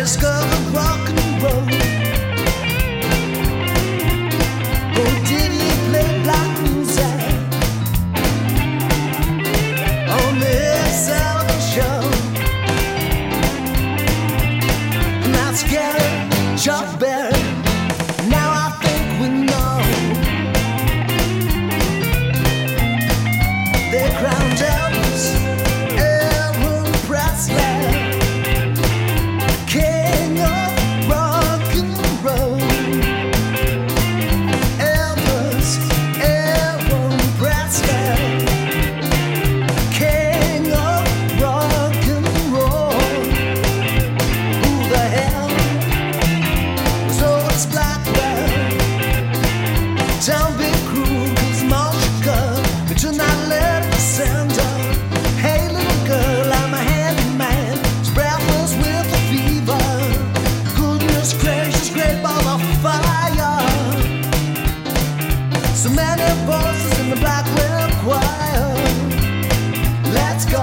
discovered rock and roll. Oh, did he play black music on this Sullivan show? And that's Gary Chuck Berry. Now I think we know they crowned Elvis, Elvis Presley, king of rock and roll. Elvis, Elvis Presley, king of rock and roll. Who the hell was Otis Blackwell? Tell Big Crew, 'cause Moshka, but you're not letting me send her. Hey little girl, I'm a handyman, breathless with a fever. Goodness gracious, great ball of fire. So many voices in the Blackwell choir. Let's go.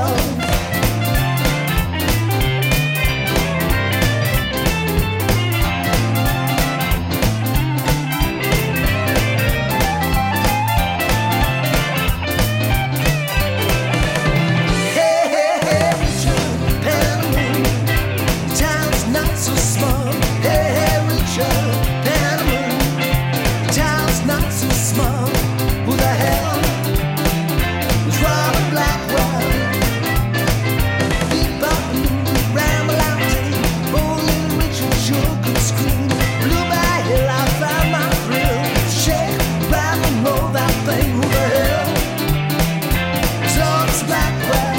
Hey, hey, hey, Richard Penniman, the town's not so small. Hey, hey, Richard Penniman, the town's not so small. Who the hell was Robert Blackwell? Beat bop and ramble out deep. Oh, little Richard sure could scream. Blue by hill, I found my thrill. Shake, rattle, roll that thing. Who the hell was Otis Blackwell?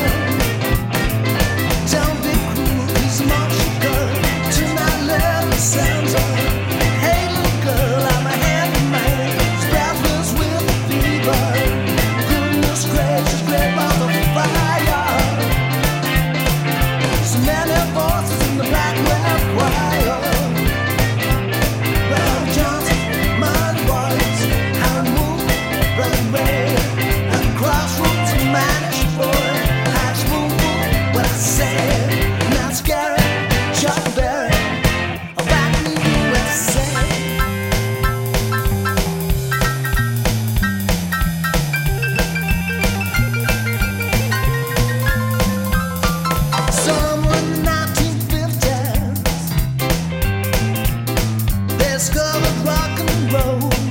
Down Big Crew, 'cause Moshka, tonight let me sound on. Hey little girl, I'm a handyman, breathless with a fever. Goodness gracious, great ball of fire. So many voices in the Blackwell choir. Robert Johnson, Muddy Waters, Howard Moore, Brother Ray, at the crossroads of Manish Boy. I just moved what I said, and that's Gary Chuck Berry back in the USA. Somewhere in the 1950s, they discovered rock and roll.